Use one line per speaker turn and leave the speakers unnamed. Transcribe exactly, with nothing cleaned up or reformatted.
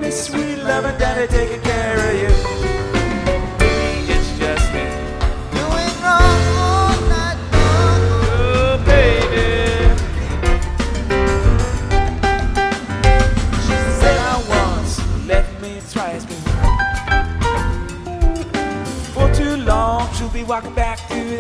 me sweet love and daddy taking care of you. Baby, it's just me doing wrong all night long. Oh, baby. She said I once, left me twice, baby. For too long, she'll be walking back to